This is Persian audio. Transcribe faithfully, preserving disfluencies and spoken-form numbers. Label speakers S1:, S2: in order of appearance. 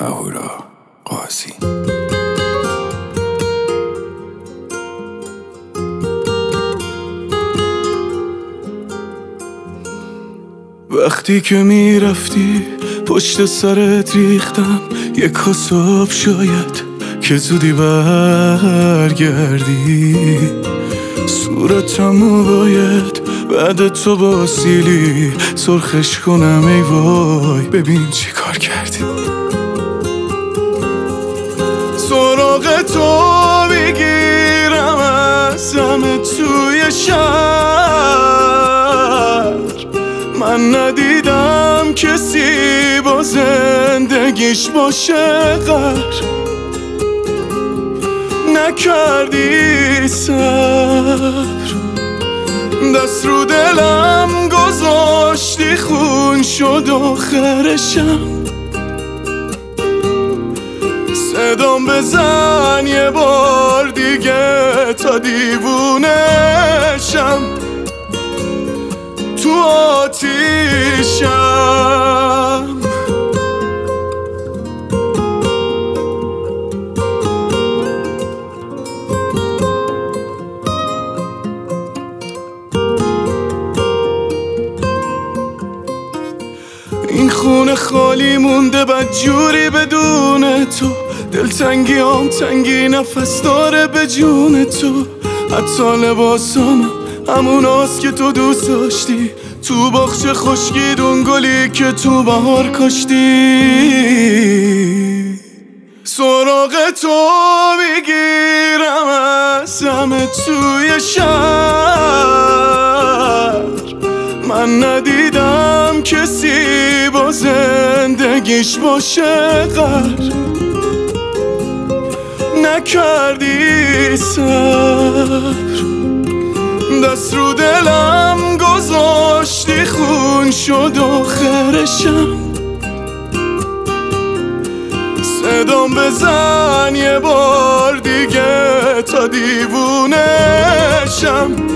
S1: اهورا قاضی. وقتی که میرفتی پشت سرت ریختم یک کاسه آب، شاید که زودی برگردی. صورتمو باید بعد تو با سیلی سرخش کنم، ای وای ببین چی کار کردی. سراغ تو بگیرم از همه توی شهر، من ندیدم کسی با زندگیش باشه غر. نکردی صبر، دست رو دلم گذاشتی، خون شد آخرشم. صدام بزن یه بار دیگه تا دیوونشم، تو آتیشم. این خونه خالی مونده بدجوری بدون تو، دلتنگی هم تنگی نفس داره به جون تو. حتی لباسام همون هاست که تو دوست داشتی، تو باغچه خشکیدون گلی که تو بهار کاشتی. سراغ تو میگیرم از همه توی شهر، من ندیدم کسی با زندگیش باشه غر. نکردی صبر، دست رو دلم گذاشتی، خون شد آخرشم. صدام بزن یه بار دیگه تا دیوونشم.